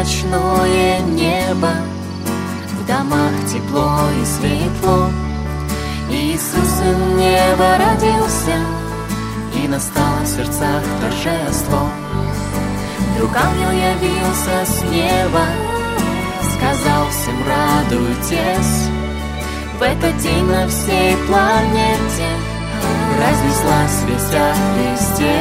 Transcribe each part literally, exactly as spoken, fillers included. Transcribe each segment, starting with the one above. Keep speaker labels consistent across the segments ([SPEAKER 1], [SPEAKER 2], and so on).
[SPEAKER 1] ночное небо, в домах тепло и светло. Иисус сын неба родился, и настало в сердцах торжество. Вдруг ангел явился с неба, сказал всем: радуйтесь. В этот день на всей планете разнеслась весть о Христе.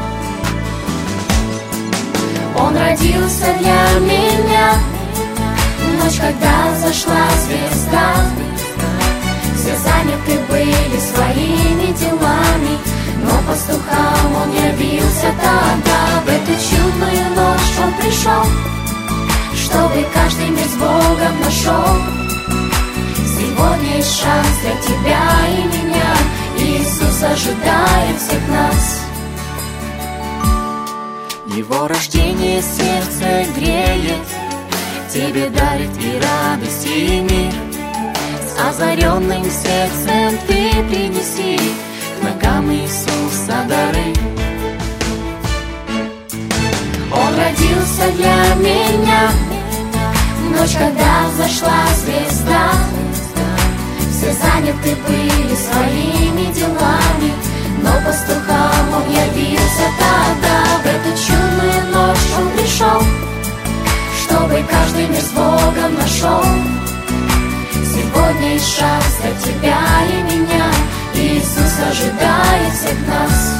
[SPEAKER 1] Он родился для меня, ночь, когда зашла звезда. Все заняты были своими делами, но пастухам он явился тогда. В эту чудную ночь он пришел, чтобы каждый мир с Богом нашел. Сегодня есть шанс для тебя и меня, Иисус ожидает всех нас. Его рождение сердце греет, тебе дарит и радость, и мир. С озаренным сердцем ты принеси к ногам Иисуса дары. Он родился для меня, ночь, когда взошла звезда. Все заняты были своими делами, но пастухам он явился тогда. В эту чудную ночь он пришел, чтобы каждый мир с Богом нашел. Сегодня есть шанс для тебя и меня, Иисус ожидает всех нас.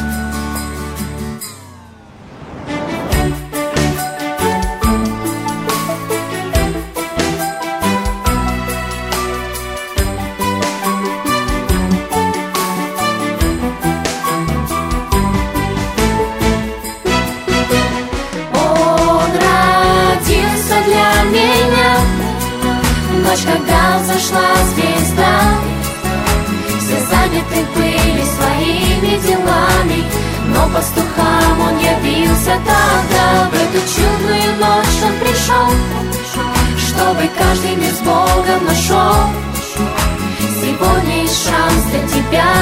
[SPEAKER 1] Ночь, когда взошла звезда, все заняты были своими делами, но пастухам он явился тогда. В эту чудную ночь он пришел, чтобы каждый мир с Богом нашел. Сегодня есть шанс для тебя